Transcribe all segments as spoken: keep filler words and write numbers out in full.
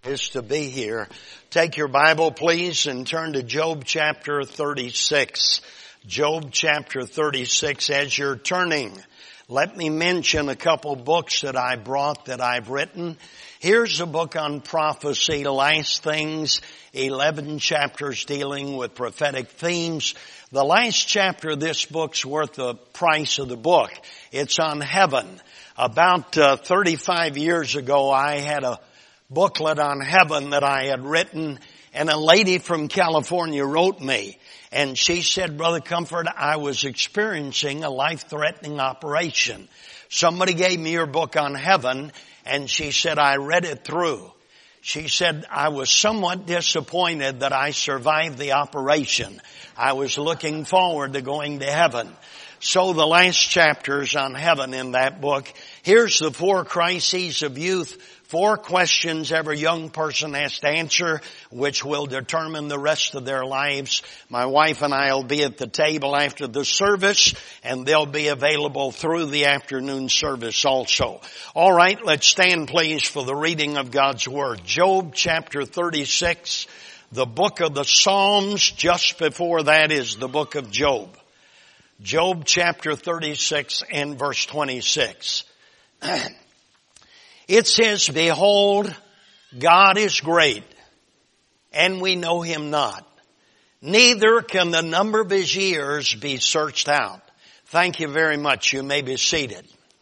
Is to be here. Take your Bible, please, and turn to Job chapter thirty-six. Job chapter thirty-six. As you're turning, let me mention a couple books that I brought that I've written. Here's a book on prophecy, Last Things, eleven chapters dealing with prophetic themes. The last chapter of this book's worth the price of the book. It's on heaven. About uh, thirty-five years ago, I had a booklet on heaven that I had written, and a lady from California wrote me, and she said, Brother Comfort, I was experiencing a life-threatening operation. Somebody gave me your book on heaven, and she said, I read it through. She said, I was somewhat disappointed that I survived the operation. I was looking forward to going to heaven. So the last chapter is on heaven in that book. Here's the four crises of youth. Four questions every young person has to answer, which will determine the rest of their lives. My wife and I will be at the table after the service, and they'll be available through the afternoon service also. All right, let's stand, please, for the reading of God's Word. Job chapter thirty-six, the book of the Psalms. Just before that is the book of Job. Job chapter thirty-six and verse twenty-six. It says, Behold, God is great, and we know Him not. Neither can the number of His years be searched out. Thank you very much. You may be seated.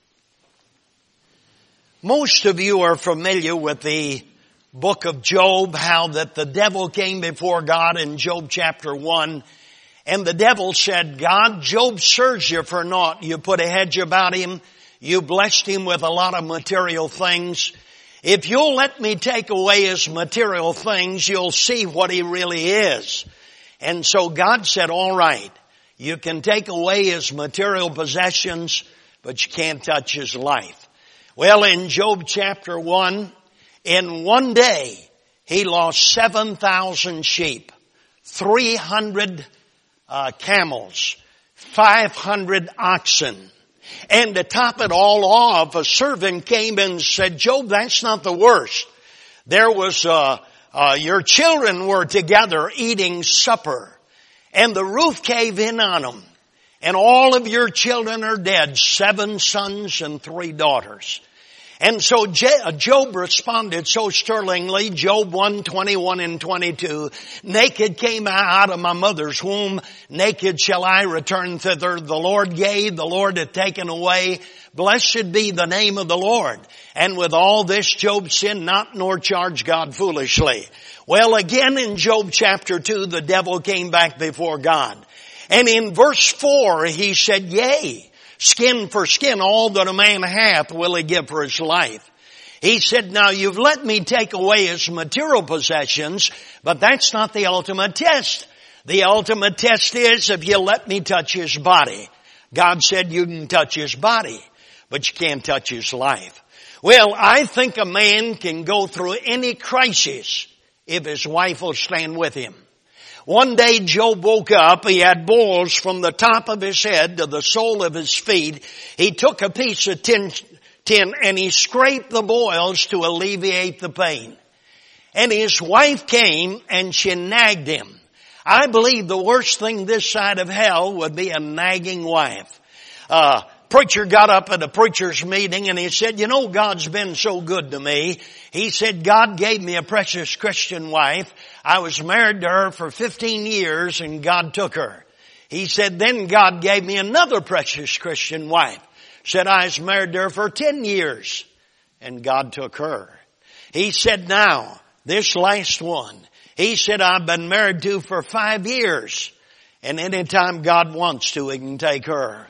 Most of you are familiar with the book of Job, how that the devil came before God in Job chapter one, and the devil said, God, Job serves you for naught. You put a hedge about him. You blessed him with a lot of material things. If you'll let me take away his material things, you'll see what he really is. And so God said, all right, you can take away his material possessions, but you can't touch his life. Well, in Job chapter one, in one day, he lost seven thousand sheep, three hundred uh, camels, five hundred oxen. And to top it all off, a servant came and said, Job, that's not the worst. There was, uh, uh, your children were together eating supper, and the roof caved in on them, and all of your children are dead, seven sons and three daughters. And so Job responded so sterlingly, Job one, twenty-one and twenty-two, naked came I out of my mother's womb, naked shall I return thither. The Lord gave, the Lord hath taken away. Blessed be the name of the Lord. And with all this Job sinned not, nor charged God foolishly. Well, again in Job chapter two, the devil came back before God. And in verse four, he said, Yea, skin for skin, all that a man hath will he give for his life. He said, now you've let me take away his material possessions, but that's not the ultimate test. The ultimate test is if you let me touch his body. God said you can touch his body, but you can't touch his life. Well, I think a man can go through any crisis if his wife will stand with him. One day Job woke up, he had boils from the top of his head to the sole of his feet. He took a piece of tin, tin and he scraped the boils to alleviate the pain. And his wife came and she nagged him. I believe the worst thing this side of hell would be a nagging wife. Uh, preacher got up at a preacher's meeting and he said, you know, God's been so good to me. He said, God gave me a precious Christian wife. I was married to her for fifteen years and God took her. He said, then God gave me another precious Christian wife. Said, I was married to her for ten years and God took her. He said, now, this last one, he said, I've been married to for five years and anytime God wants to, he can take her.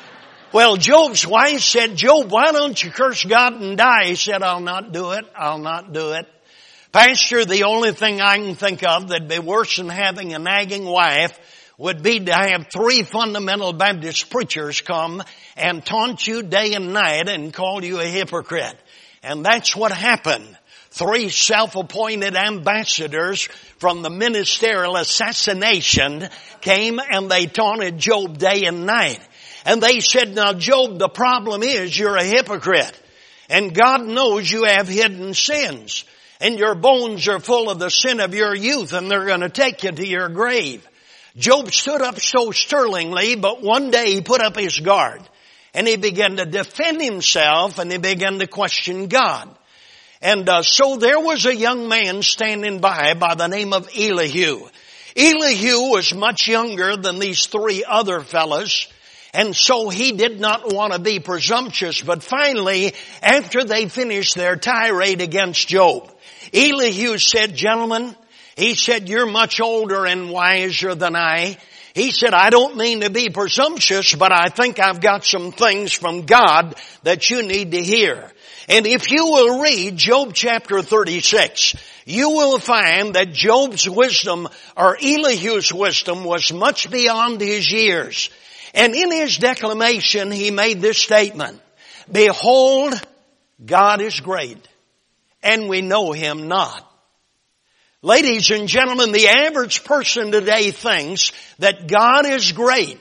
Well, Job's wife said, Job, why don't you curse God and die? He said, I'll not do it. I'll not do it. Pastor, the only thing I can think of that'd be worse than having a nagging wife would be to have three fundamental Baptist preachers come and taunt you day and night and call you a hypocrite. And that's what happened. Three self-appointed ambassadors from the ministerial assassination came and they taunted Job day and night. And they said, now Job, the problem is you're a hypocrite. And God knows you have hidden sins. and your bones are full of the sin of your youth, and they're going to take you to your grave. Job stood up so sterlingly, but one day he put up his guard, and he began to defend himself, and he began to question God. And uh, so there was a young man standing by by the name of Elihu. Elihu was much younger than these three other fellas, and so he did not want to be presumptuous. But finally, after they finished their tirade against Job, Elihu said, gentlemen, he said, you're much older and wiser than I. He said, I don't mean to be presumptuous, but I think I've got some things from God that you need to hear. And if you will read Job chapter thirty-six, you will find that Job's wisdom, or Elihu's wisdom, was much beyond his years. And in his declamation, he made this statement, behold, God is great, and we know him not. Ladies and gentlemen, the average person today thinks that God is great,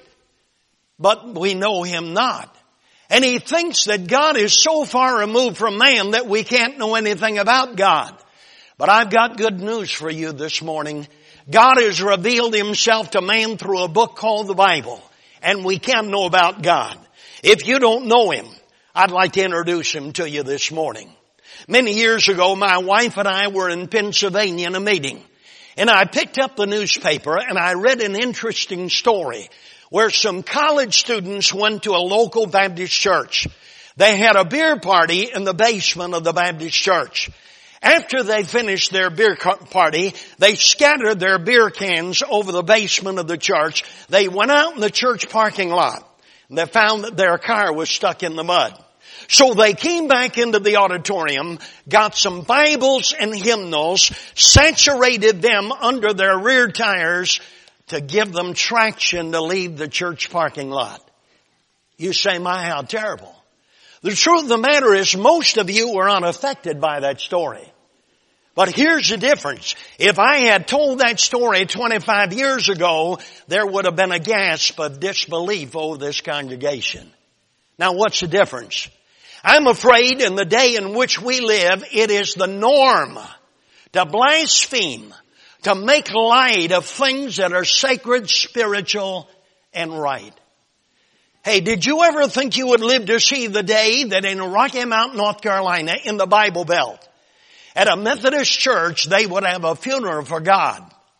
but we know him not. And he thinks that God is so far removed from man that we can't know anything about God. But I've got good news for you this morning. God has revealed himself to man through a book called the Bible, and we can know about God. If you don't know him, I'd like to introduce him to you this morning. Many years ago, my wife and I were in Pennsylvania in a meeting, and I picked up the newspaper and I read an interesting story where some college students went to a local Baptist church. They had a beer party in the basement of the Baptist church. After they finished their beer party, they scattered their beer cans over the basement of the church. They went out in the church parking lot, and they found that their car was stuck in the mud. So they came back into the auditorium, got some Bibles and hymnals, saturated them under their rear tires to give them traction to leave the church parking lot. You say, my, how terrible. The truth of the matter is most of you were unaffected by that story. But here's the difference. If I had told that story twenty-five years ago, there would have been a gasp of disbelief over this congregation. Now what's the difference? I'm afraid in the day in which we live, it is the norm to blaspheme, to make light of things that are sacred, spiritual, and right. Hey, did you ever think you would live to see the day that in Rocky Mount, North Carolina, in the Bible Belt, at a Methodist church, they would have a funeral for God?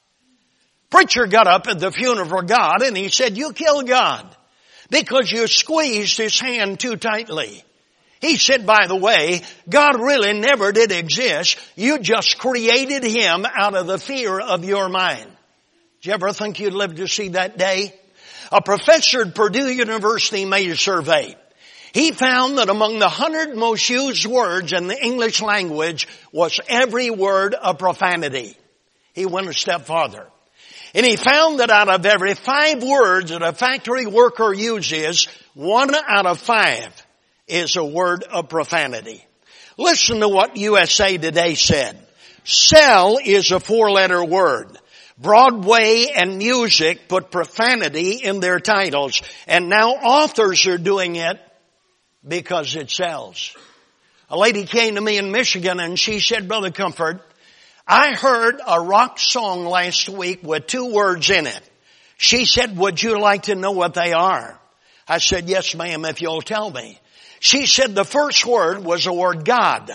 Preacher got up at the funeral for God and he said, you killed God because you squeezed his hand too tightly. He said, by the way, God really never did exist. You just created him out of the fear of your mind. Did you ever think you'd live to see that day? A professor at Purdue University made a survey. He found that among the hundred most used words in the English language was every word a profanity. He went a step farther. And he found that out of every five words that a factory worker uses, one out of five is a word of profanity. Listen to what U S A Today said. Sell is a four-letter word. Broadway and music put profanity in their titles, and now authors are doing it because it sells. A lady came to me in Michigan and she said, Brother Comfort, I heard a rock song last week with two words in it. She said, would you like to know what they are? I said, yes, ma'am, if you'll tell me. She said the first word was the word God.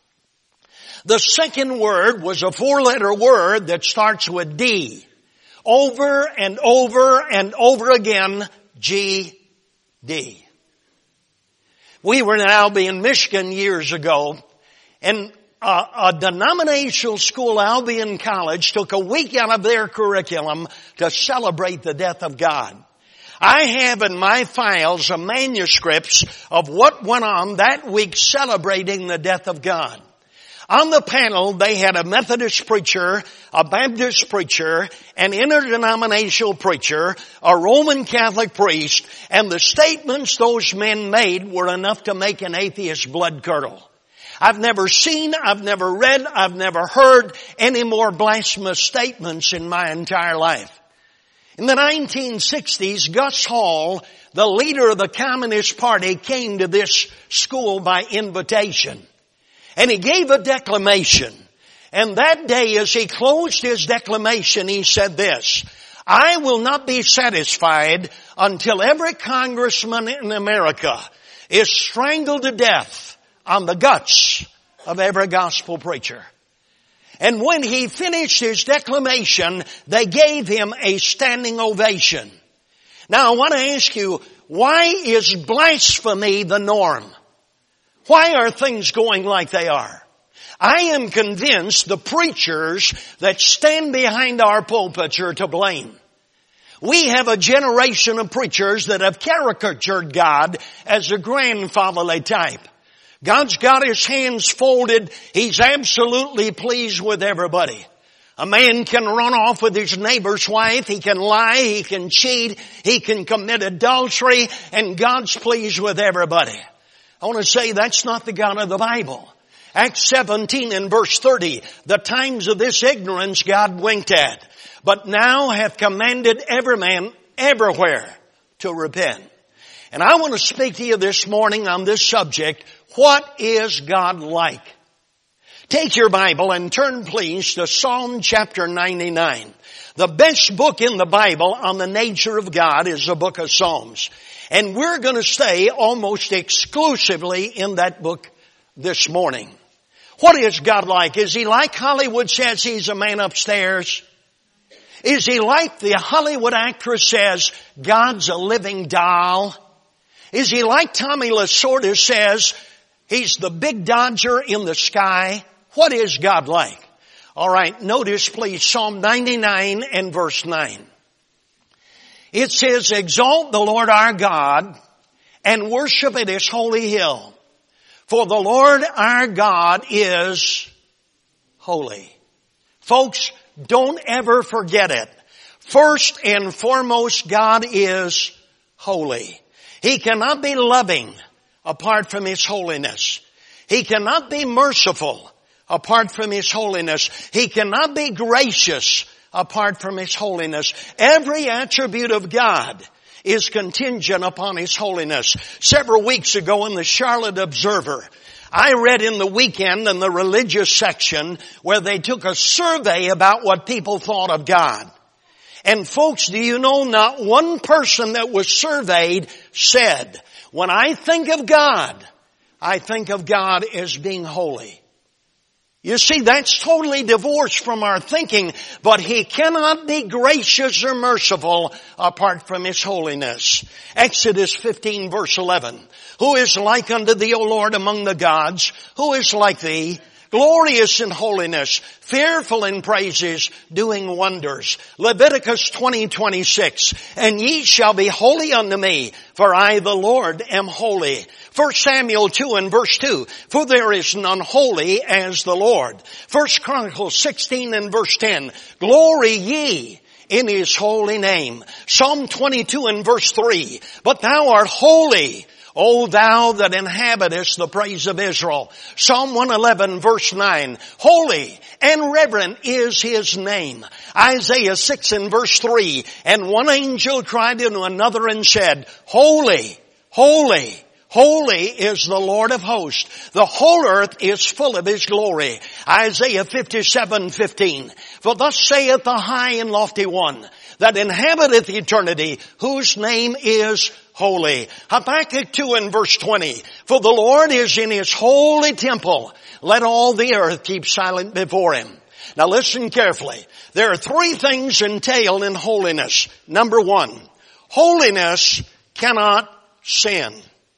The second word was a four-letter word that starts with D. Over and over and over again, G D. We were in Albion, Michigan years ago, and a, a denominational school, Albion College, took a week out of their curriculum to celebrate the death of God. I have in my files a manuscripts of what went on that week celebrating the death of God. On the panel, they had a Methodist preacher, a Baptist preacher, an interdenominational preacher, a Roman Catholic priest, and the statements those men made were enough to make an atheist's blood curdle. I've never seen, I've never read, I've never heard any more blasphemous statements in my entire life. In the nineteen sixties, Gus Hall, the leader of the Communist Party, came to this school by invitation. And he gave a declamation. And that day as he closed his declamation, he said this, I will not be satisfied until every congressman in America is strangled to death on the guts of every gospel preacher. And when he finished his declamation, they gave him a standing ovation. Now I want to ask you, why is blasphemy the norm? Why are things going like they are? I am convinced the preachers that stand behind our pulpits are to blame. We have a generation of preachers that have caricatured God as a grandfatherly type. God's got his hands folded. He's absolutely pleased with everybody. A man can run off with his neighbor's wife. He can lie. He can cheat. He can commit adultery. And God's pleased with everybody. I want to say that's not the God of the Bible. Acts seventeen and verse thirty, the times of this ignorance God winked at, but now hath commanded every man everywhere to repent. And I want to speak to you this morning on this subject. What is God like? Take your Bible and turn please to Psalm chapter ninety-nine. The best book in the Bible on the nature of God is the book of Psalms. And we're going to stay almost exclusively in that book this morning. What is God like? Is he like Hollywood says he's a man upstairs? Is he like the Hollywood actress says God's a living doll? Is he like Tommy Lasorda says he's the big Dodger in the sky? What is God like? All right, notice please Psalm ninety-nine and verse nine. It says, exalt the Lord our God and worship at his holy hill. For the Lord our God is holy. Folks, don't ever forget it. First and foremost, God is holy. He cannot be loving apart from his holiness. He cannot be merciful apart from his holiness. He cannot be gracious apart from his holiness. Every attribute of God is contingent upon his holiness. Several weeks ago in the Charlotte Observer, I read in the weekend in the religious section where they took a survey about what people thought of God. And folks, do you know not one person that was surveyed said, when I think of God, I think of God as being holy. You see, that's totally divorced from our thinking, but he cannot be gracious or merciful apart from his holiness. Exodus fifteen verse eleven. Who is like unto thee, O Lord, among the gods? Who is like thee? Glorious in holiness, fearful in praises, doing wonders. Leviticus twenty twenty-six. And ye shall be holy unto me, for I the Lord am holy. First Samuel two and verse two. For there is none holy as the Lord. First Chronicles sixteen and verse ten. Glory ye in his holy name. Psalm twenty-two and verse three. But thou art holy, O thou that inhabitest the praise of Israel. Psalm one eleven verse nine. Holy and reverent is his name. Isaiah six and verse three. And one angel cried unto another and said, Holy, holy, holy is the Lord of hosts. The whole earth is full of his glory. Isaiah fifty-seven fifteen. For thus saith the high and lofty one that inhabiteth eternity, whose name is holy. Habakkuk two and verse twenty. For the Lord is in his holy temple. Let all the earth keep silent before him. Now listen carefully. There are three things entailed in holiness. Number one, holiness cannot sin.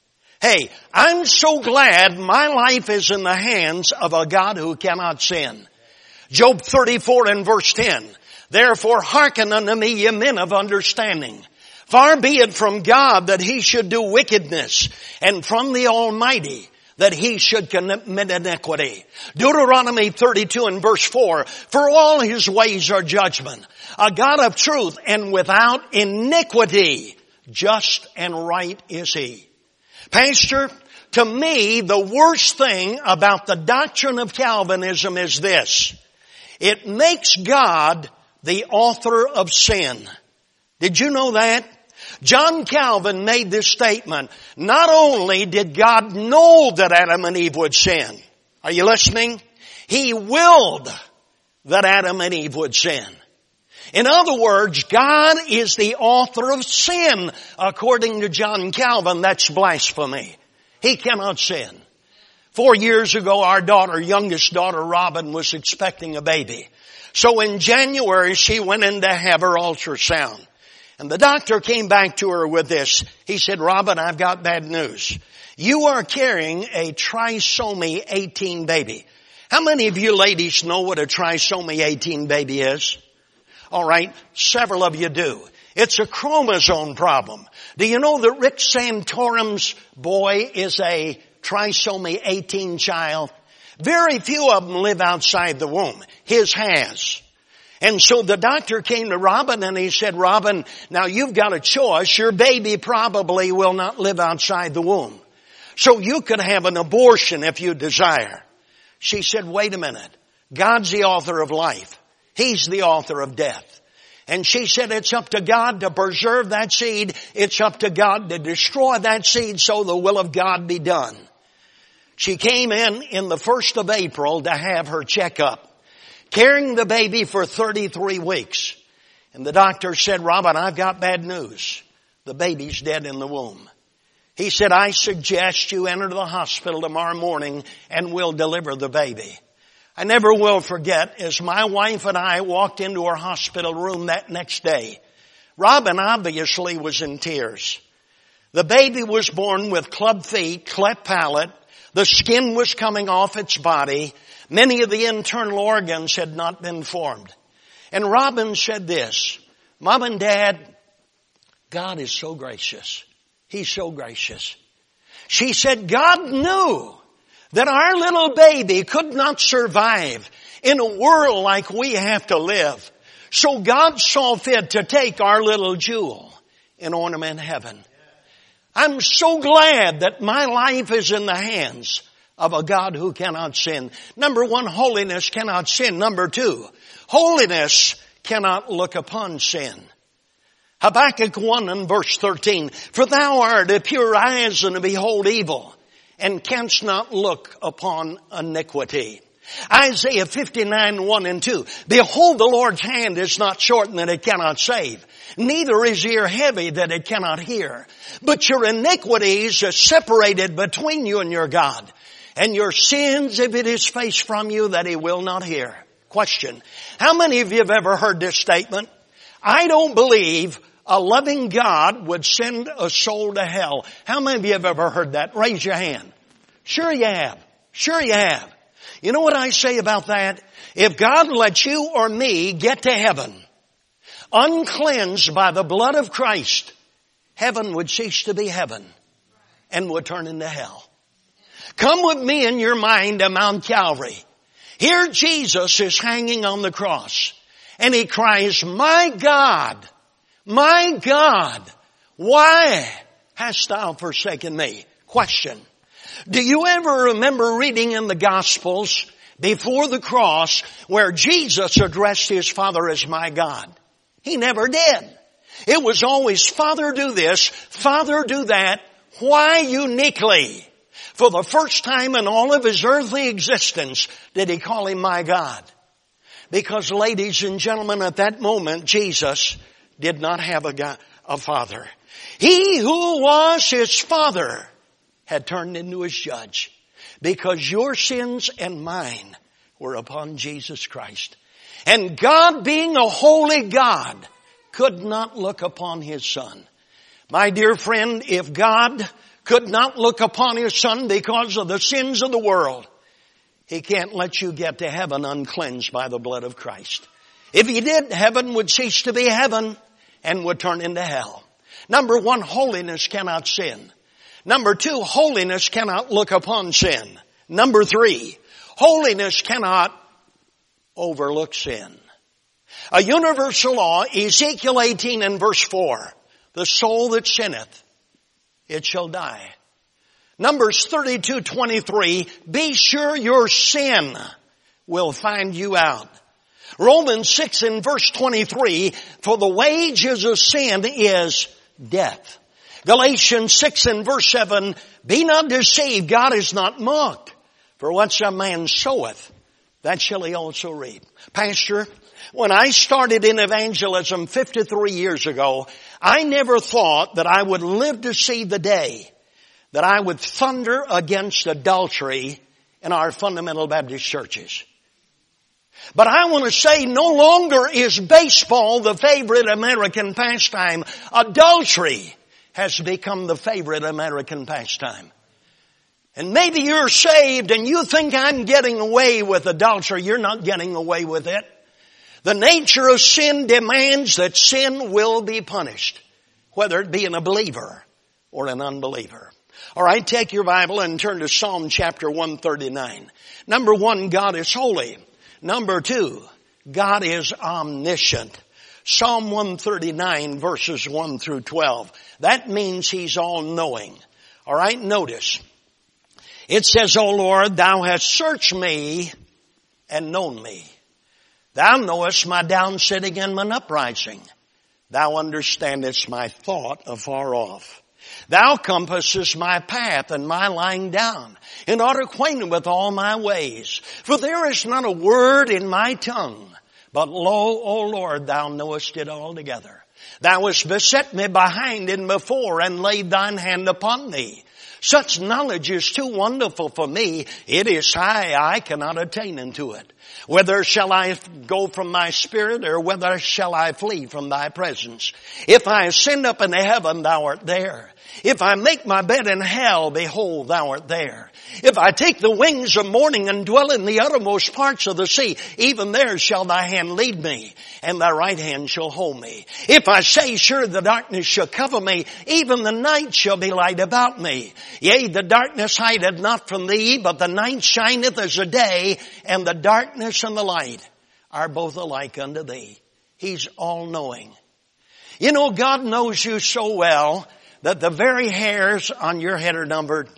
Hey, I'm so glad my life is in the hands of a God who cannot sin. Job thirty-four and verse ten. Therefore hearken unto me, ye men of understanding. Far be it from God that he should do wickedness, and from the Almighty that he should commit iniquity. Deuteronomy thirty-two and verse four. For all his ways are judgment, a God of truth, and without iniquity, just and right is he. Pastor, to me, the worst thing about the doctrine of Calvinism is this. It makes God the author of sin. Did you know that? John Calvin made this statement. Not only did God know that Adam and Eve would sin. Are you listening? He willed that Adam and Eve would sin. In other words, God is the author of sin. According to John Calvin, that's blasphemy. He cannot sin. Four years ago, our daughter, youngest daughter, Robin, was expecting a baby. So in January, she went in to have her ultrasound. And the doctor came back to her with this. He said, Robin, I've got bad news. You are carrying a trisomy eighteen baby. How many of you ladies know what a trisomy eighteen baby is? All right, several of you do. It's a chromosome problem. Do you know that Rick Santorum's boy is a trisomy eighteen child? Very few of them live outside the womb. His has. And so the doctor came to Robin and he said, Robin, now you've got a choice. Your baby probably will not live outside the womb. So you could have an abortion if you desire. She said, wait a minute. God's the author of life. He's the author of death. And she said it's up to God to preserve that seed. It's up to God to destroy that seed so the will of God be done. She came in in the first of April to have her checkup, carrying the baby for thirty-three weeks. And the doctor said, Robin, I've got bad news. The baby's dead in the womb. He said, I suggest you enter the hospital tomorrow morning and we'll deliver the baby. I never will forget as my wife and I walked into our hospital room that next day. Robin obviously was in tears. The baby was born with club feet, cleft palate. The skin was coming off its body. Many of the internal organs had not been formed. And Robin said this, Mom and Dad, God is so gracious. He's so gracious. She said, God knew that our little baby could not survive in a world like we have to live. So God saw fit to take our little jewel and ornament heaven. I'm so glad that my life is in the hands of a God who cannot sin. Number one, holiness cannot sin. Number two, holiness cannot look upon sin. Habakkuk one and verse thirteen, for thou art a pure eyes and to behold evil, and canst not look upon iniquity. Isaiah fifty-nine, one and two, behold, the Lord's hand is not shortened that it cannot save, neither is ear heavy that it cannot hear. But your iniquities are separated between you and your God, and your sins, if it is faced from you, that he will not hear. Question, how many of you have ever heard this statement? I don't believe a loving God would send a soul to hell. How many of you have ever heard that? Raise your hand. Sure you have. Sure you have. You know what I say about that? If God let you or me get to heaven, uncleansed by the blood of Christ, heaven would cease to be heaven and would turn into hell. Come with me in your mind to Mount Calvary. Here Jesus is hanging on the cross. And he cries, my God, my God, why hast thou forsaken me? Question. Do you ever remember reading in the Gospels before the cross where Jesus addressed his Father as my God? He never did. It was always, Father, do this, Father, do that. Why uniquely? For the first time in all of his earthly existence did he call him my God. Because, ladies and gentlemen, at that moment, Jesus did not have a, God, a father. He who was his father had turned into his judge. Because your sins and mine were upon Jesus Christ. And God, being a holy God, could not look upon his son. My dear friend, if God could not look upon his son because of the sins of the world, he can't let you get to heaven uncleansed by the blood of Christ. If he did, heaven would cease to be heaven and would turn into hell. Number one, holiness cannot sin. Number two, holiness cannot look upon sin. Number three, holiness cannot overlook sin. A universal law, Ezekiel eighteen and verse four, the soul that sinneth, it shall die. Numbers thirty-two twenty-three, be sure your sin will find you out. Romans six and verse twenty-three, for the wages of sin is death. Galatians six and verse seven, be not deceived, God is not mocked. For what some man soweth, that shall he also reap. Pastor, when I started in evangelism fifty-three years ago, I never thought that I would live to see the day that I would thunder against adultery in our fundamental Baptist churches. But I want to say no longer is baseball the favorite American pastime. Adultery has become the favorite American pastime. And maybe you're saved and you think I'm getting away with adultery. You're not getting away with it. The nature of sin demands that sin will be punished, whether it be in a believer or an unbeliever. All right, take your Bible and turn to Psalm chapter one thirty-nine. Number one, God is holy. Number two, God is omniscient. Psalm one thirty-nine verses one through twelve. That means He's all-knowing. All right, notice. It says, O Lord, Thou hast searched me and known me. Thou knowest my down sitting and mine uprising. Thou understandest my thought afar off. Thou compassest my path and my lying down, and art acquainted with all my ways. For there is not a word in my tongue, but lo, O Lord, Thou knowest it altogether. Thou hast beset me behind and before, and laid Thine hand upon me. Such knowledge is too wonderful for me. It is high, I cannot attain unto it. Whether shall I go from my spirit, or whether shall I flee from Thy presence? If I ascend up into heaven, Thou art there. If I make my bed in hell, behold, Thou art there. If I take the wings of morning and dwell in the uttermost parts of the sea, even there shall Thy hand lead me, and Thy right hand shall hold me. If I say, sure the darkness shall cover me, even the night shall be light about me. Yea, the darkness hideth not from Thee, but the night shineth as a day, and the darkness and the light are both alike unto Thee. He's all-knowing. You know, God knows you so well that the very hairs on your head are numbered.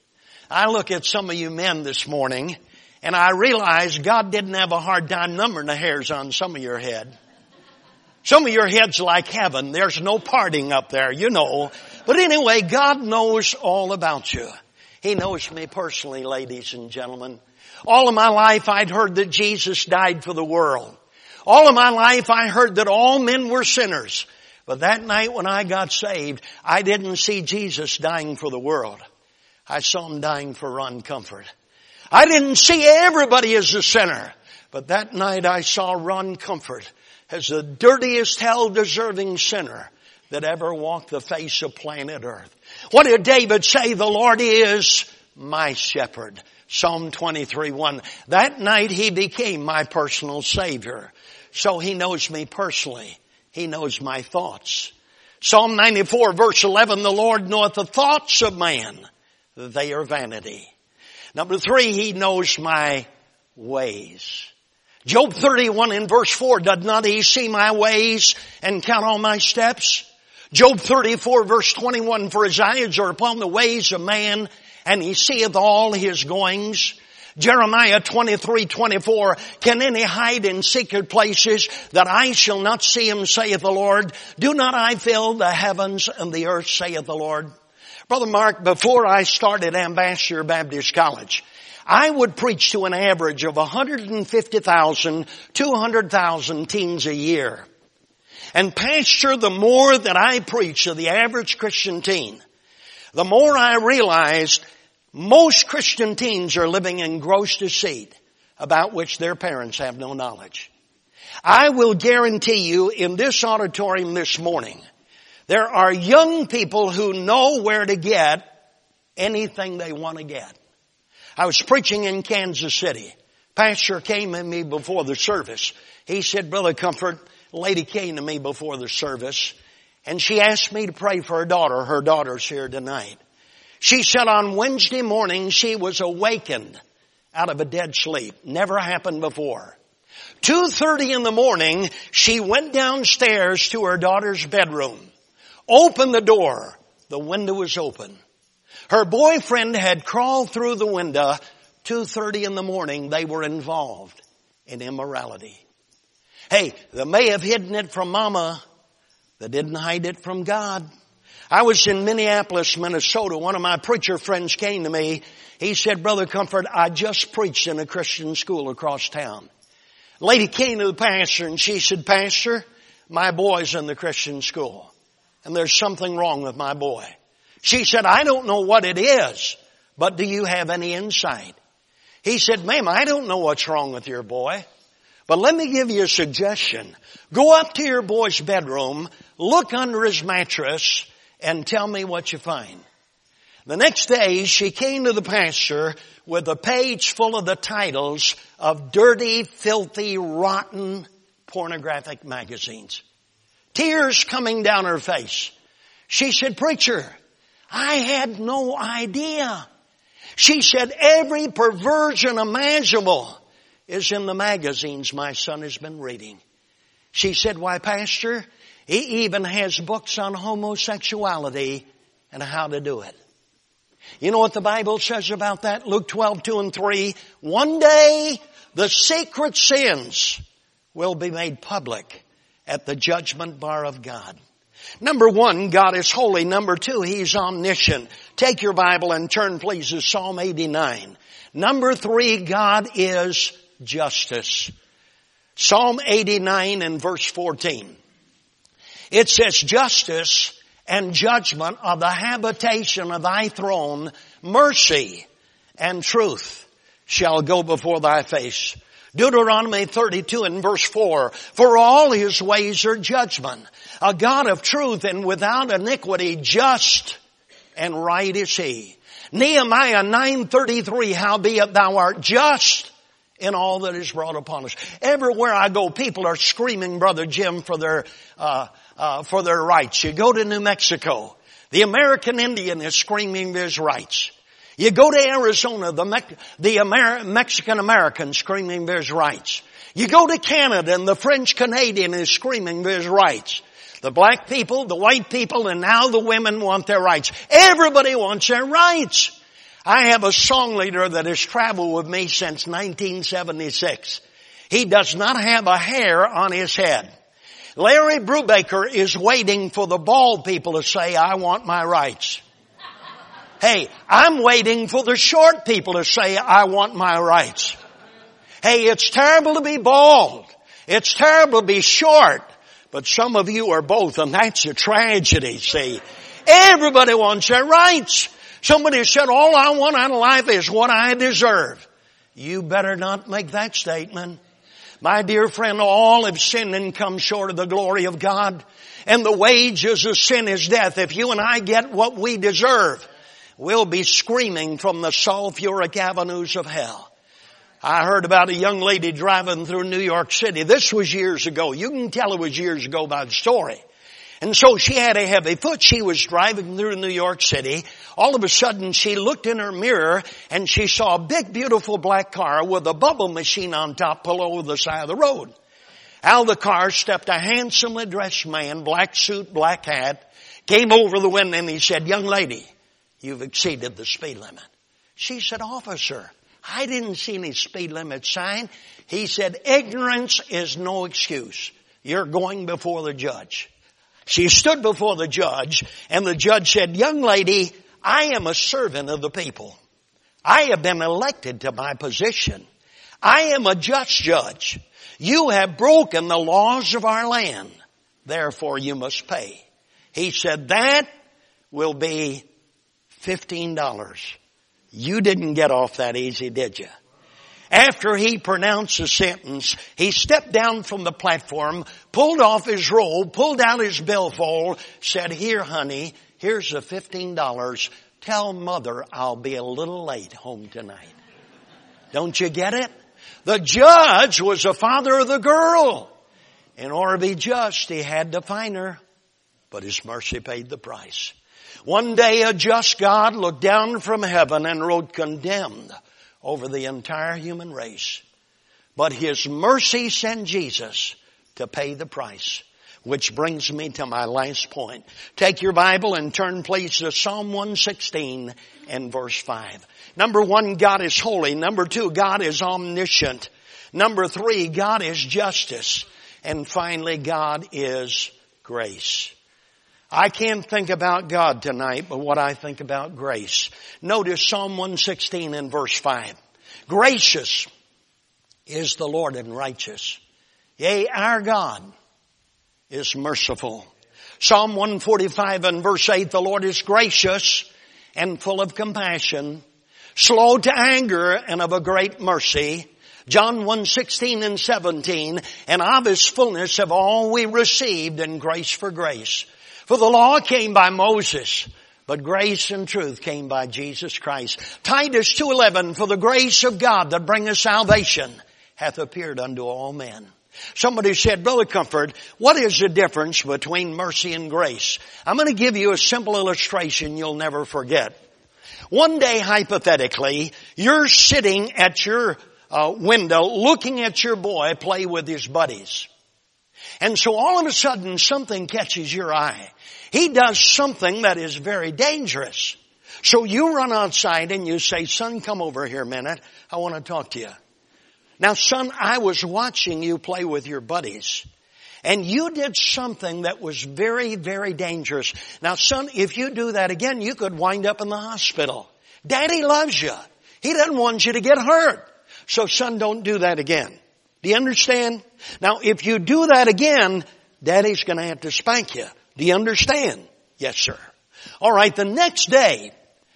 I look at some of you men this morning, and I realize God didn't have a hard time numbering the hairs on some of your head. Some of your head's like heaven. There's no parting up there, you know. But anyway, God knows all about you. He knows me personally, ladies and gentlemen. All of my life I'd heard that Jesus died for the world. All of my life I heard that all men were sinners. But that night when I got saved, I didn't see Jesus dying for the world. I saw Him dying for Ron Comfort. I didn't see everybody as a sinner. But that night I saw Ron Comfort as the dirtiest, hell-deserving sinner that ever walked the face of planet Earth. What did David say? The Lord is my shepherd. Psalm twenty-three one. That night He became my personal Savior. So He knows me personally. He knows my thoughts. Psalm ninety-four verse eleven, the Lord knoweth the thoughts of man, that they are vanity. Number three, He knows my ways. Job thirty-one in verse four, doth not He see my ways and count all my steps? Job thirty-four verse twenty-one, for His eyes are upon the ways of man, and He seeth all his goings. Jeremiah twenty-three twenty-four, can any hide in secret places that I shall not see Him, saith the Lord? Do not I fill the heavens and the earth, saith the Lord? Brother Mark, before I started Ambassador Baptist College, I would preach to an average of one hundred fifty thousand, two hundred thousand teens a year. And Pastor, the more that I preach to the average Christian teen, the more I realized most Christian teens are living in gross deceit about which their parents have no knowledge. I will guarantee you in this auditorium this morning, there are young people who know where to get anything they want to get. I was preaching in Kansas City. Pastor came to me before the service. He said, Brother Comfort, a lady came to me before the service, and she asked me to pray for her daughter. Her daughter's here tonight. She said on Wednesday morning she was awakened out of a dead sleep. Never happened before. two thirty in the morning, she went downstairs to her daughter's bedroom, opened the door. The window was open. Her boyfriend had crawled through the window. two thirty in the morning, they were involved in immorality. Hey, they may have hidden it from Mama. They didn't hide it from God. I was in Minneapolis, Minnesota. One of my preacher friends came to me. He said, Brother Comfort, I just preached in a Christian school across town. A lady came to the pastor and she said, Pastor, my boy's in the Christian school and there's something wrong with my boy. She said, I don't know what it is, but do you have any insight? He said, ma'am, I don't know what's wrong with your boy, but let me give you a suggestion. Go up to your boy's bedroom, look under his mattress, and tell me what you find. The next day, she came to the pastor with a page full of the titles of dirty, filthy, rotten, pornographic magazines. Tears coming down her face. She said, Preacher, I had no idea. She said, every perversion imaginable is in the magazines my son has been reading. She said, why, Pastor, he even has books on homosexuality and how to do it. You know what the Bible says about that? Luke twelve, two and three. One day the secret sins will be made public at the judgment bar of God. Number one, God is holy. Number two, He's omniscient. Take your Bible and turn please to Psalm eighty-nine. Number three, God is justice. Psalm eighty-nine and verse fourteen. It says, justice and judgment are the habitation of thy throne. Mercy and truth shall go before thy face. Deuteronomy thirty-two and verse four. For all His ways are judgment. A God of truth and without iniquity, just and right is He. Nehemiah nine thirty-three. Howbeit thou art just in all that is brought upon us. Everywhere I go, people are screaming, Brother Jim, for their uh, uh for their rights. You go to New Mexico, the American Indian is screaming his rights. You go to Arizona, the, Me- the Amer- Mexican American screaming his rights. You go to Canada and the French Canadian is screaming his rights. The black people, the white people, and now the women want their rights. Everybody wants their rights. I have a song leader that has traveled with me since nineteen seventy-six. He does not have a hair on his head. Larry Brubaker is waiting for the bald people to say, I want my rights. Hey, I'm waiting for the short people to say, I want my rights. Hey, it's terrible to be bald. It's terrible to be short. But some of you are both, and that's a tragedy, see. Everybody wants their rights. Somebody said, all I want out of life is what I deserve. You better not make that statement. My dear friend, all have sinned and come short of the glory of God. And the wages of sin is death. If you and I get what we deserve, we'll be screaming from the sulfuric avenues of hell. I heard about a young lady driving through New York City. This was years ago. You can tell it was years ago by the story. And so she had a heavy foot. She was driving through New York City. All of a sudden she looked in her mirror and she saw a big beautiful black car with a bubble machine on top pull over the side of the road. Out of the car stepped a handsomely dressed man, black suit, black hat, came over the window and he said, young lady, you've exceeded the speed limit. She said, officer, I didn't see any speed limit sign. He said, ignorance is no excuse. You're going before the judge. She stood before the judge and the judge said, young lady, I am a servant of the people. I have been elected to my position. I am a just judge. You have broken the laws of our land. Therefore you must pay. He said, that will be fifteen dollars. You didn't get off that easy, did you? After he pronounced the sentence, he stepped down from the platform, pulled off his robe, pulled out his billfold, said, here, honey, here's the fifteen dollars. Tell mother I'll be a little late home tonight. Don't you get it? The judge was the father of the girl. In order to be just, he had to fine her, but his mercy paid the price. One day a just God looked down from heaven and wrote condemned over the entire human race. But His mercy sent Jesus to pay the price. Which brings me to my last point. Take your Bible and turn please to Psalm one sixteen and verse five. Number one, God is holy. Number two, God is omniscient. Number three, God is justice. And finally, God is grace. I can't think about God tonight, but what I think about grace. Notice Psalm one sixteen and verse five. Gracious is the Lord and righteous. Yea, our God is merciful. Psalm one forty-five and verse eight, the Lord is gracious and full of compassion, slow to anger and of a great mercy. John one sixteen and seventeen, and of His fullness have all we received, and grace for grace. For the law came by Moses, but grace and truth came by Jesus Christ. Titus two eleven, for the grace of God that bringeth salvation hath appeared unto all men. Somebody said, Brother Comfort, what is the difference between mercy and grace? I'm going to give you a simple illustration you'll never forget. One day, hypothetically, you're sitting at your uh, window looking at your boy play with his buddies. And so all of a sudden something catches your eye. He does something that is very dangerous. So you run outside and you say, son, come over here a minute. I want to talk to you. Now, son, I was watching you play with your buddies. And you did something that was very, very dangerous. Now, son, if you do that again, you could wind up in the hospital. Daddy loves you. He doesn't want you to get hurt. So, son, don't do that again. Do you understand? Now, if you do that again, Daddy's going to have to spank you. Do you understand? Yes, sir. All right, the next day,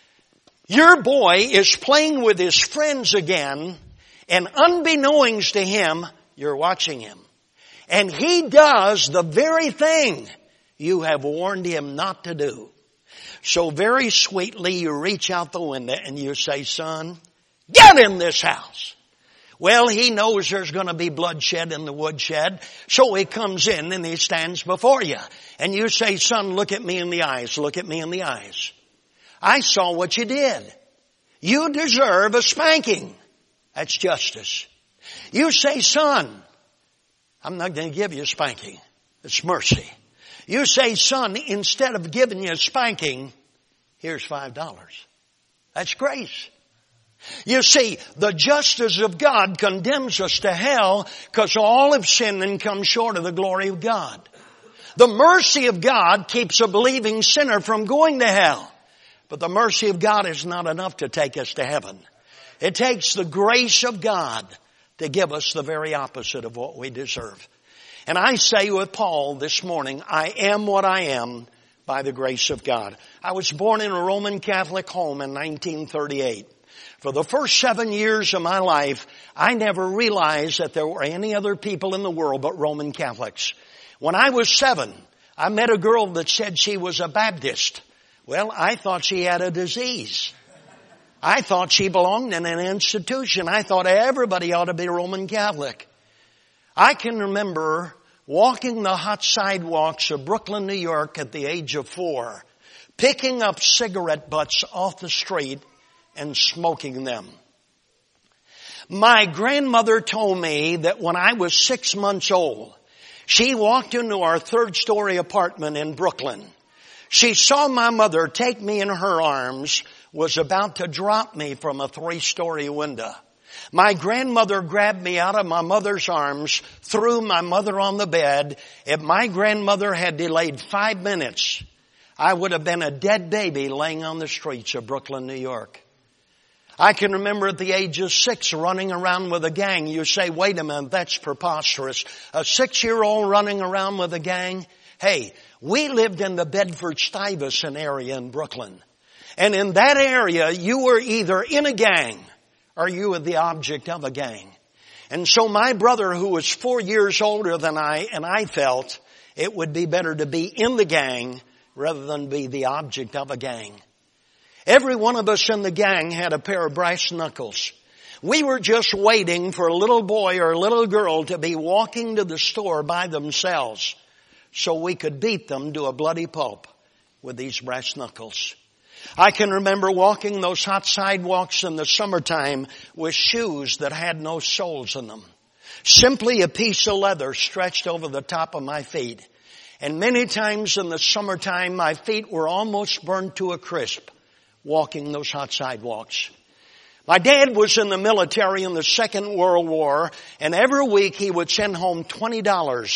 your boy is playing with his friends again, and unbeknownst to him, you're watching him. And he does the very thing you have warned him not to do. So very sweetly, you reach out the window and you say, son, get in this house. Well, he knows there's going to be bloodshed in the woodshed, so he comes in and he stands before you. And you say, son, look at me in the eyes, look at me in the eyes. I saw what you did. You deserve a spanking. That's justice. You say, son, I'm not going to give you a spanking. It's mercy. You say, son, instead of giving you a spanking, here's five dollars. That's grace. You see, the justice of God condemns us to hell because all have sinned and come short of the glory of God. The mercy of God keeps a believing sinner from going to hell. But the mercy of God is not enough to take us to heaven. It takes the grace of God to give us the very opposite of what we deserve. And I say with Paul this morning, I am what I am by the grace of God. I was born in a Roman Catholic home in nineteen thirty-eight. For the first seven years of my life, I never realized that there were any other people in the world but Roman Catholics. When I was seven, I met a girl that said she was a Baptist. Well, I thought she had a disease. I thought she belonged in an institution. I thought everybody ought to be Roman Catholic. I can remember walking the hot sidewalks of Brooklyn, New York at the age of four, picking up cigarette butts off the street and smoking them. My grandmother told me that when I was six months old, she walked into our third story apartment in Brooklyn. She saw my mother take me in her arms, was about to drop me from a three-story window. My grandmother grabbed me out of my mother's arms, threw my mother on the bed. If my grandmother had delayed five minutes, I would have been a dead baby laying on the streets of Brooklyn, New York. I can remember at the age of six running around with a gang. You say, wait a minute, that's preposterous. A six-year-old running around with a gang? Hey, we lived in the Bedford-Stuyvesant area in Brooklyn. And in that area, you were either in a gang or you were the object of a gang. And so my brother, who was four years older than I, and I felt it would be better to be in the gang rather than be the object of a gang. Every one of us in the gang had a pair of brass knuckles. We were just waiting for a little boy or a little girl to be walking to the store by themselves so we could beat them to a bloody pulp with these brass knuckles. I can remember walking those hot sidewalks in the summertime with shoes that had no soles in them. Simply a piece of leather stretched over the top of my feet. And many times in the summertime, my feet were almost burned to a crisp walking those hot sidewalks. My dad was in the military in the Second World War, and every week he would send home twenty dollars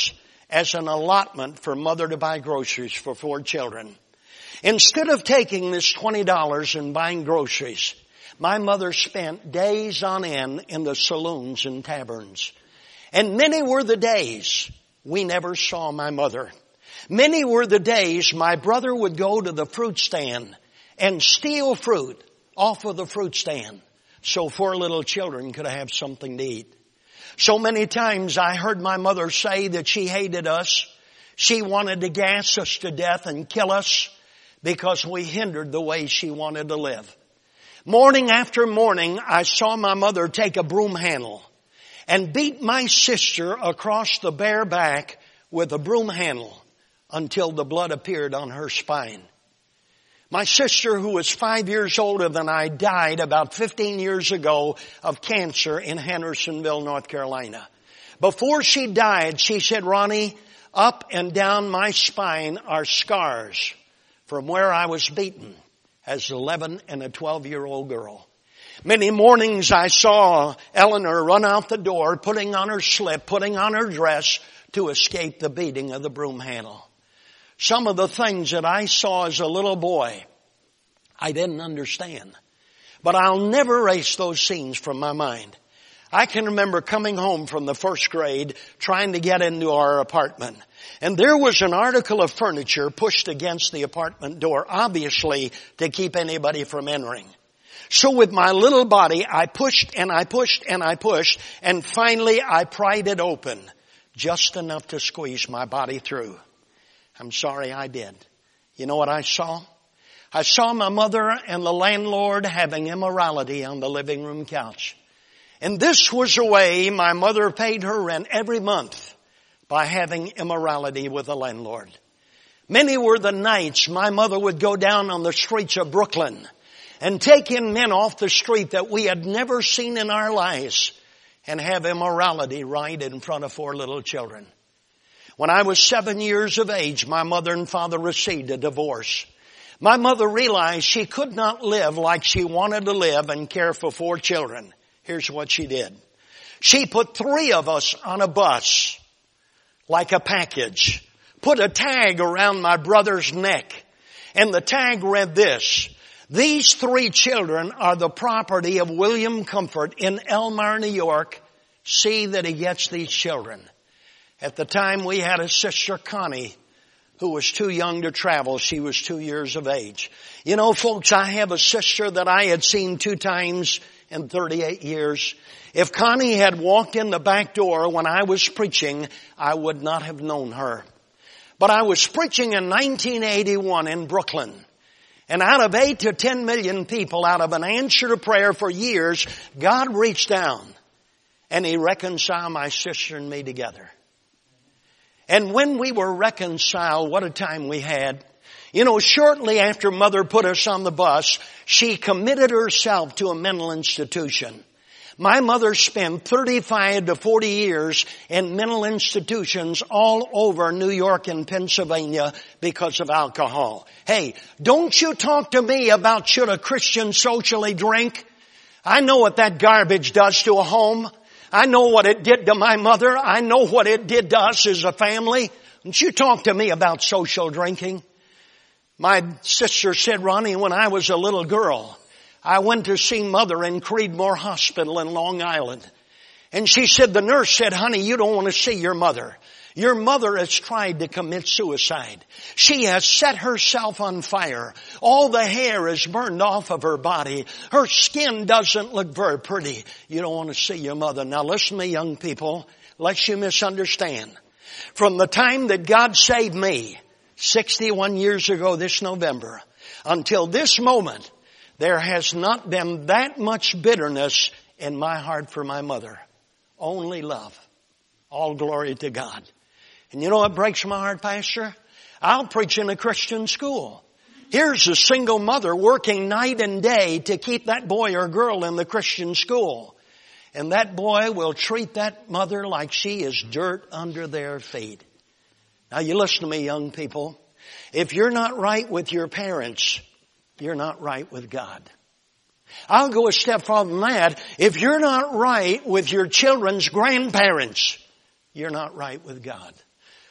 as an allotment for mother to buy groceries for four children. Instead of taking this twenty dollars and buying groceries, my mother spent days on end in the saloons and taverns. And many were the days we never saw my mother. Many were the days my brother would go to the fruit stand and steal fruit off of the fruit stand so four little children could have something to eat. So many times I heard my mother say that she hated us. She wanted to gas us to death and kill us because we hindered the way she wanted to live. Morning after morning, I saw my mother take a broom handle and beat my sister across the bare back with a broom handle until the blood appeared on her spine. My sister, who was five years older than I, died about fifteen years ago of cancer in Hendersonville, North Carolina. Before she died, she said, Ronnie, up and down my spine are scars from where I was beaten as an eleven and a twelve-year-old girl. Many mornings I saw Eleanor run out the door, putting on her slip, putting on her dress to escape the beating of the broom handle. Some of the things that I saw as a little boy, I didn't understand. But I'll never erase those scenes from my mind. I can remember coming home from the first grade, trying to get into our apartment. And there was an article of furniture pushed against the apartment door, obviously to keep anybody from entering. So with my little body, I pushed and I pushed and I pushed, and finally I pried it open, just enough to squeeze my body through. I'm sorry I did. You know what I saw? I saw my mother and the landlord having immorality on the living room couch. And this was the way my mother paid her rent every month, by having immorality with the landlord. Many were the nights my mother would go down on the streets of Brooklyn and take in men off the street that we had never seen in our lives and have immorality right in front of four little children. When I was seven years of age, my mother and father received a divorce. My mother realized she could not live like she wanted to live and care for four children. Here's what she did. She put three of us on a bus like a package, put a tag around my brother's neck, and the tag read this: these three children are the property of William Comfort in Elmira, New York. See that he gets these children. At the time, we had a sister, Connie, who was too young to travel. She was two years of age. You know, folks, I have a sister that I had seen two times in thirty-eight years. If Connie had walked in the back door when I was preaching, I would not have known her. But I was preaching in nineteen eighty-one in Brooklyn. And out of eight to ten million people, out of an answer to prayer for years, God reached down and He reconciled my sister and me together. And when we were reconciled, what a time we had. You know, shortly after Mother put us on the bus, she committed herself to a mental institution. My mother spent thirty-five to forty years in mental institutions all over New York and Pennsylvania because of alcohol. Hey, don't you talk to me about should a Christian socially drink? I know what that garbage does to a home. I know what it did to my mother. I know what it did to us as a family. Don't you talk to me about social drinking. My sister said, Ronnie, when I was a little girl, I went to see Mother in Creedmoor Hospital in Long Island. And she said, the nurse said, honey, you don't want to see your mother. Your mother has tried to commit suicide. She has set herself on fire. All the hair is burned off of her body. Her skin doesn't look very pretty. You don't want to see your mother. Now listen to me, young people, lest you misunderstand. From the time that God saved me, sixty-one years ago this November, until this moment, there has not been that much bitterness in my heart for my mother. Only love. All glory to God. And you know what breaks my heart, Pastor? I'll preach in a Christian school. Here's a single mother working night and day to keep that boy or girl in the Christian school. And that boy will treat that mother like she is dirt under their feet. Now you listen to me, young people. If you're not right with your parents, you're not right with God. I'll go a step farther than that. If you're not right with your children's grandparents, you're not right with God.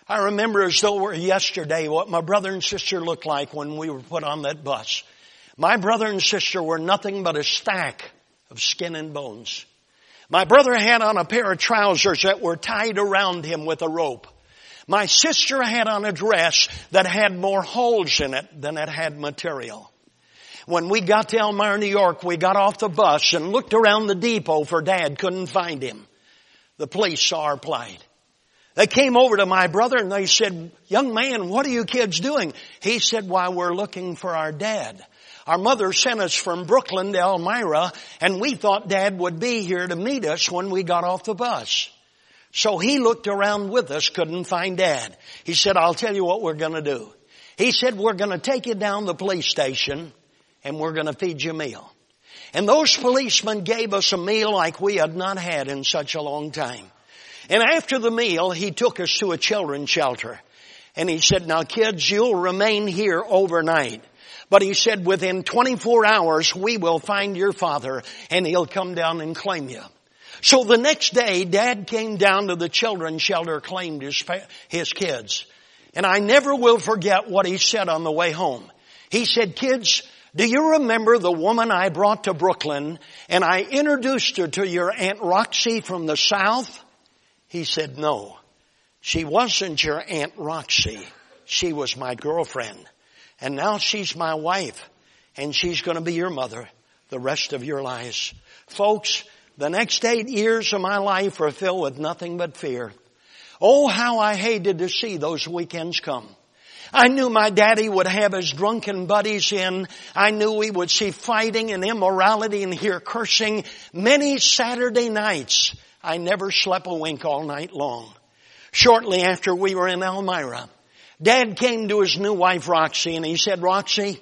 I remember as though it were yesterday what my brother and sister looked like when we were put on that bus. My brother and sister were nothing but a stack of skin and bones. My brother had on a pair of trousers that were tied around him with a rope. My sister had on a dress that had more holes in it than it had material. When we got to Elmira, New York, we got off the bus and looked around the depot for Dad. Couldn't find him. The police saw our plight. They came over to my brother and they said, "Young man, what are you kids doing?" He said, "Why, we're looking for our dad. Our mother sent us from Brooklyn to Elmira, and we thought Dad would be here to meet us when we got off the bus." So he looked around with us, couldn't find Dad. He said, "I'll tell you what we're going to do." He said, "We're going to take you down to the police station and we're going to feed you a meal." And those policemen gave us a meal like we had not had in such a long time. And after the meal, he took us to a children's shelter. And he said, "Now kids, you'll remain here overnight. But," he said, "within twenty-four hours, we will find your father and he'll come down and claim you." So the next day, Dad came down to the children's shelter, claimed his, his kids. And I never will forget what he said on the way home. He said, "Kids, do you remember the woman I brought to Brooklyn and I introduced her to your Aunt Roxy from the South?" He said, "No, she wasn't your Aunt Roxy. She was my girlfriend. And now she's my wife. And she's going to be your mother the rest of your lives." Folks, the next eight years of my life are filled with nothing but fear. Oh, how I hated to see those weekends come. I knew my daddy would have his drunken buddies in. I knew we would see fighting and immorality and hear cursing. Many Saturday nights, I never slept a wink all night long. Shortly after we were in Elmira, Dad came to his new wife, Roxy, and he said, "Roxy,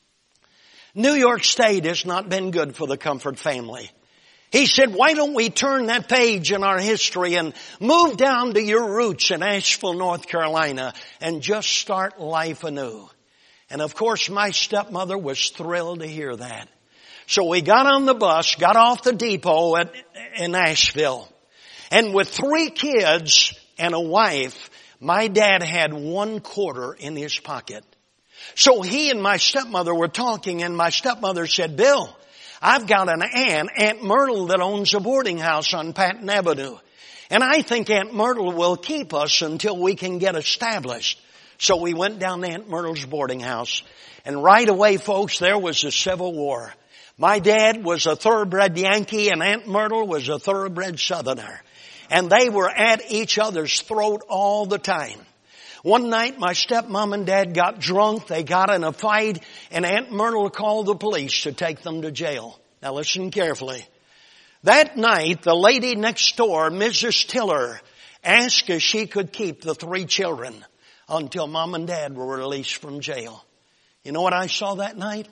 New York State has not been good for the Comfort family." He said, "Why don't we turn that page in our history and move down to your roots in Asheville, North Carolina, and just start life anew?" And of course, my stepmother was thrilled to hear that. So we got on the bus, got off the depot at, in Asheville. And with three kids and a wife, my dad had one quarter in his pocket. So he and my stepmother were talking, and my stepmother said, "Bill, I've got an aunt, Aunt Myrtle, that owns a boarding house on Patton Avenue. And I think Aunt Myrtle will keep us until we can get established." So we went down to Aunt Myrtle's boarding house. And right away, folks, there was a civil war. My dad was a thoroughbred Yankee and Aunt Myrtle was a thoroughbred Southerner. And they were at each other's throat all the time. One night, my stepmom and dad got drunk. They got in a fight, and Aunt Myrtle called the police to take them to jail. Now listen carefully. That night, the lady next door, Missus Tiller, asked if she could keep the three children until Mom and Dad were released from jail. You know what I saw that night?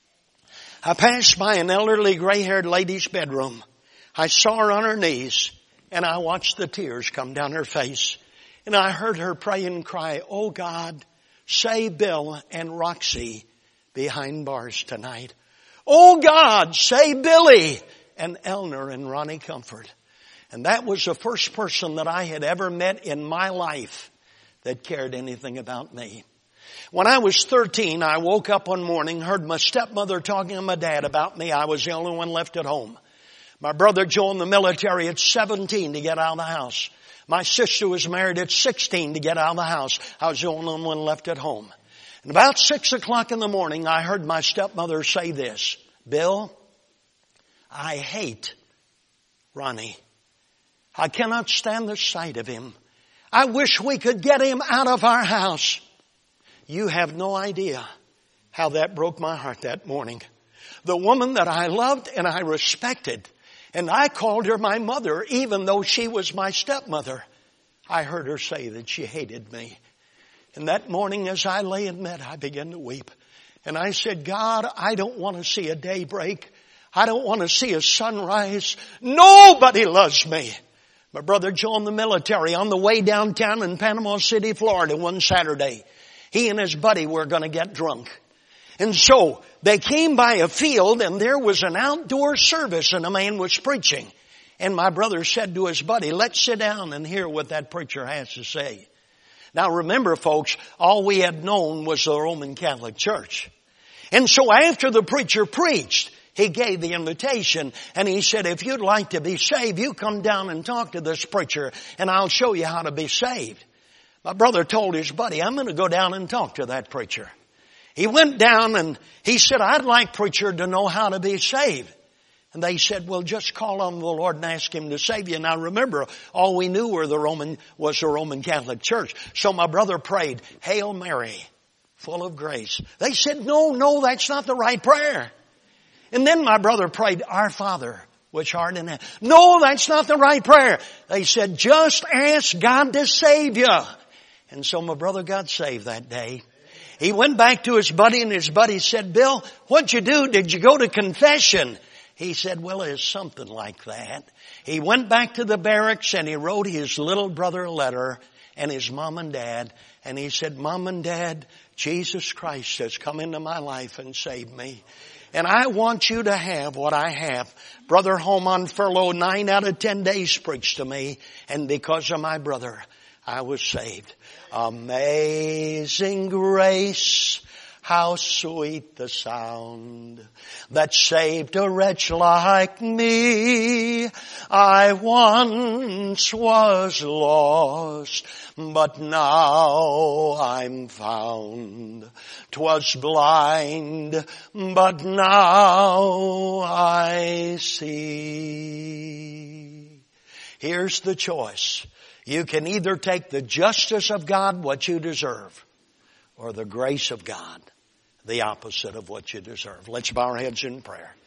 I passed by an elderly gray-haired lady's bedroom. I saw her on her knees, and I watched the tears come down her face. And I heard her pray and cry, "Oh God, save Bill and Roxy behind bars tonight. Oh God, save Billy and Elner and Ronnie Comfort." And that was the first person that I had ever met in my life that cared anything about me. When I was thirteen, I woke up one morning, heard my stepmother talking to my dad about me. I was the only one left at home. My brother joined the military at seventeen to get out of the house. My sister was married at sixteen to get out of the house. I was the only one left at home. And about six o'clock in the morning, I heard my stepmother say this, "Bill, I hate Ronnie. I cannot stand the sight of him. I wish we could get him out of our house." You have no idea how that broke my heart that morning. The woman that I loved and I respected, and I called her my mother, even though she was my stepmother. I heard her say that she hated me. And that morning as I lay in bed, I began to weep. And I said, "God, I don't want to see a day break. I don't want to see a sunrise. Nobody loves me." My brother joined the military on the way downtown in Panama City, Florida one Saturday. He and his buddy were going to get drunk. And so they came by a field and there was an outdoor service and a man was preaching. And my brother said to his buddy, "Let's sit down and hear what that preacher has to say." Now remember, folks, all we had known was the Roman Catholic Church. And so after the preacher preached, he gave the invitation and he said, if you'd like to be saved, you come down and talk to this preacher and I'll show you how to be saved. My brother told his buddy, I'm going to go down and talk to that preacher. He went down and he said, I'd like preacher to know how to be saved. And they said, well, just call on the Lord and ask Him to save you. Now remember, all we knew were the Roman, was the Roman Catholic Church. So my brother prayed, Hail Mary, full of grace. They said, no, no, that's not the right prayer. And then my brother prayed, Our Father, which art in heaven. No, that's not the right prayer. They said, just ask God to save you. And so my brother got saved that day. He went back to his buddy and his buddy said, Bill, what'd you do? Did you go to confession? He said, well, it's something like that. He went back to the barracks and he wrote his little brother a letter and his mom and dad. And he said, Mom and Dad, Jesus Christ has come into my life and saved me. And I want you to have what I have. Brother home on furlough, nine out of ten days preached to me. And because of my brother, I was saved. Amazing grace, how sweet the sound that saved a wretch like me. I once was lost, but now I'm found. 'Twas blind, but now I see. Here's the choice. You can either take the justice of God, what you deserve, or the grace of God, the opposite of what you deserve. Let's bow our heads in prayer.